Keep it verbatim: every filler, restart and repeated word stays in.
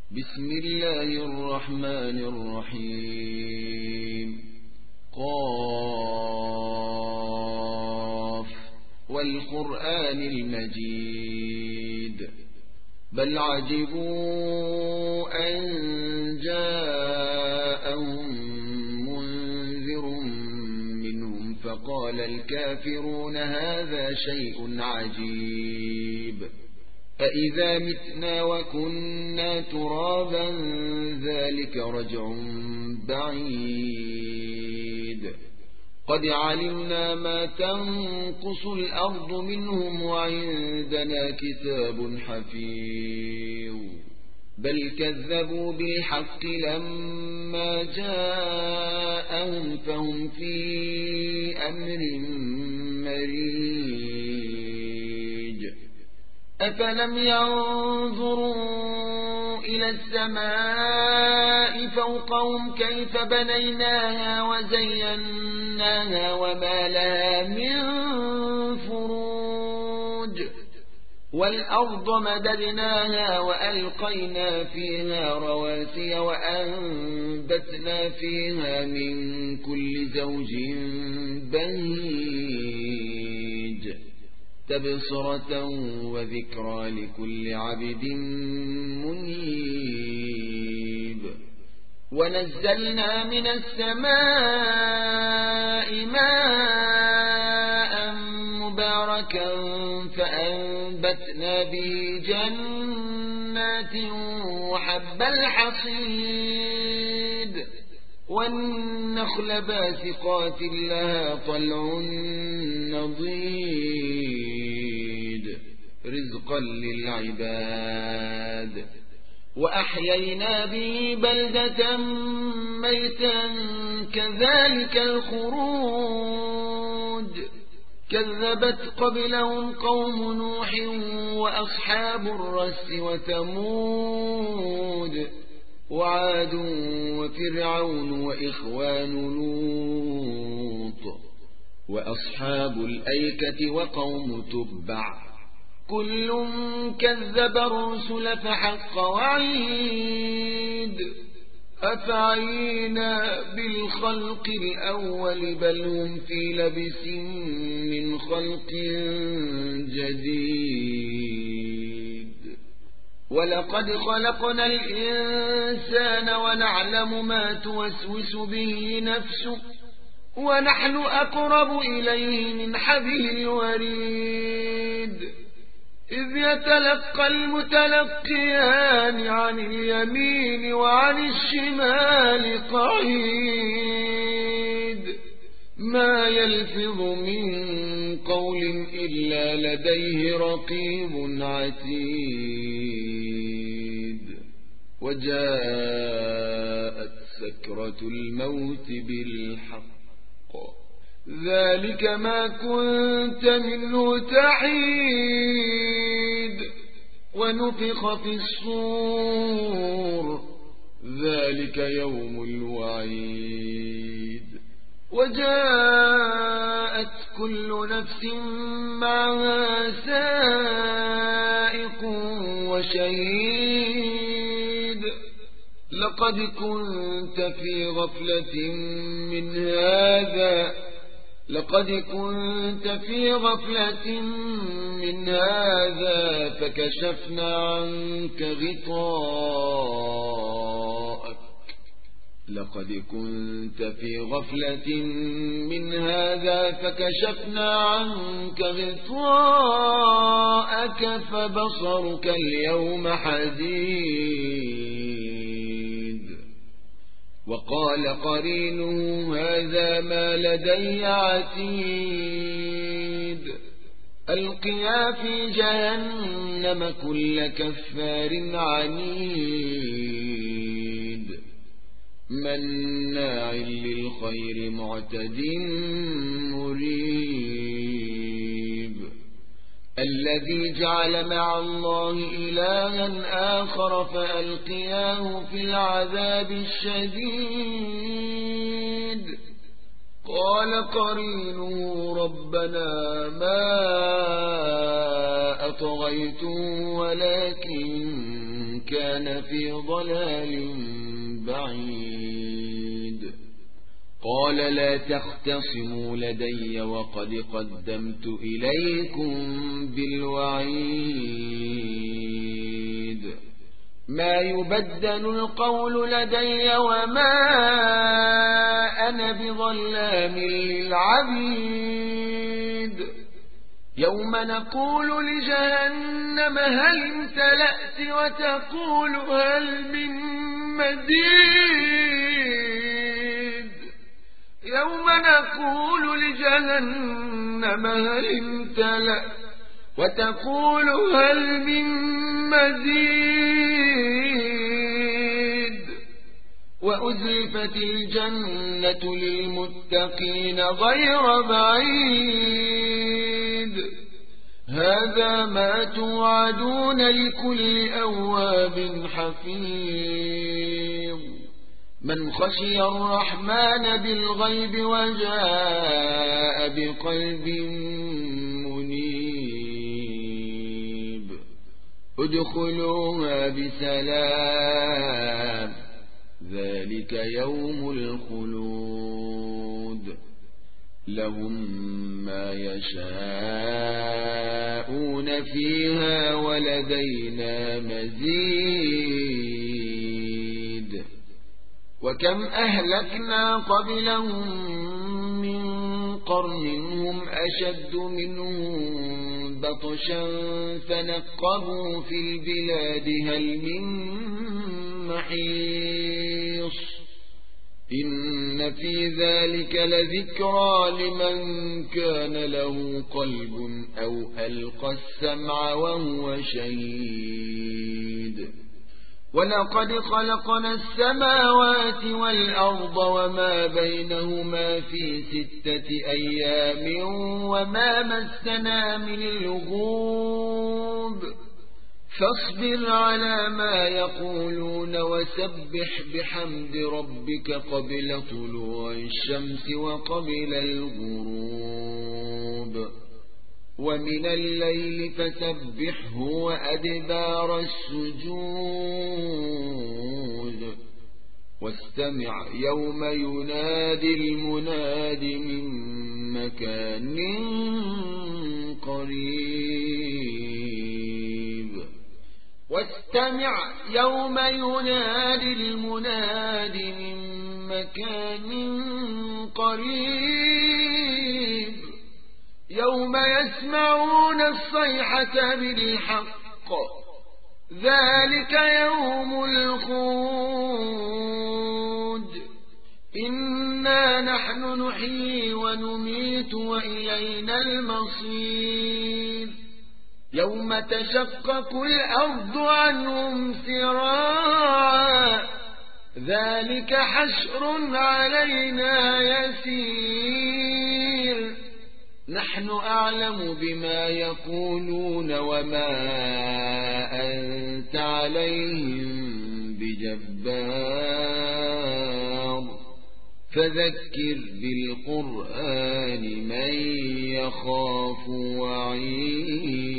بسم الله الرحمن الرحيم. قاف والقرآن المجيد بل عجبوا أن جاءهم منذر منهم فقال الكافرون هذا شيء عجيب أإذا متنا وكنا ترابا ذلك رجع بعيد قد علمنا ما تنقص الأرض منهم وعندنا كتاب حفيظ بل كذبوا بالحق لما جاءهم فهم في أمر مريج أفلم ينظروا إلى السماء فوقهم كيف بنيناها وزيناها وما لها من فروج والأرض مددناها وألقينا فيها رواسي وأنبتنا فيها من كل زوج بهيج تبصرة وذكرى لكل عبد منيب ونزلنا من السماء ماء مباركا فأنبتنا به جنات وحب الحصيد والنخل باسقات لها طلع نضيد رزقا للعباد وأحيينا به بلدة ميتا كذلك الخروج كذبت قبلهم قوم نوح وأصحاب الرس وثمود وعاد وفرعون وإخوان لوط وأصحاب الأيكة وقوم تبع كل كذب الرسل فحق وعيد أفعينا بالخلق الأول بل هم في لبس من خلق جديد ولقد خلقنا الإنسان ونعلم ما توسوس به نفسه ونحن أقرب إليه من حبل الوريد إذ يتلقى المتلقيان عن اليمين وعن الشمال قعيد ما يلفظ من قول إلا لديه رقيب عتيد وجاءت سكرة الموت بالحق ذلك ما كنت منه تحيد ونفخ في الصور ذلك يوم الوعيد وجاءت كل نفس معها سائق وشهيد لقد كنت في غفلة من هذا لقد كنت في غفلة من هذا فكشفنا عنك غطاءك لقد كنت في غفلة من هذا فكشفنا عنك غطاءك فبصرك اليوم حديد وقال قرينه هذا ما لدي عتيد ألقيا في جهنم كل كفار عنيد مناع للخير معتد مريب الذي جعل مع الله إلها آخر فألقياه في العذاب الشديد قال قرينه ربنا ما أطغيته ولكن كان في ضلال بعيد. قال لا تختصموا لدي وقد قدمت إليكم بالوعيد. ما يبدل القول لدي وما أنا بظلام للعبيد. يوم نقول لجهنم هل امتلأت وتقول هل من مزيد. يوم نقول لجهنم هل امتلأت وتقول هل من مزيد. وأزلفت الجنة للمتقين غير بعيد. هذا ما توعدون لكل أواب حفيظ. من خشي الرحمن بالغيب وجاء بقلب منيب. ادخلوها بسلام ذلك يوم الخلود. لهم ما يشاءون فيها ولدينا مزيد. وكم أهلكنا قبلهم من قرن هم أشد منهم بطشا فنقبوا في البلاد هل من محيص. إن في ذلك لذكرى لمن كان له قلب أو ألقى السمع وهو شهيد. ولقد خلقنا السماوات والأرض وما بينهما في ستة أيام وما مسنا من لغوب. فاصبر على ما يقولون وسبح بحمد ربك قبل طلوع الشمس وقبل الغروب. ومن الليل فسبحه وأدبار السجود. واستمع يوم ينادي المناد من مكان قريب. واستمع يوم ينادي المناد من مكان قريب. يوم يسمعون الصيحة بالحق ذلك يوم الخلود. إنا نحن نحيي ونميت وإلينا المصير. يوم تشقق الأرض عنهم سراعا ذلك حشر علينا يسير. نحن أعلم بما يقولون وما أنت عليهم بجبار. فذكر بالقرآن من يخاف وعيد.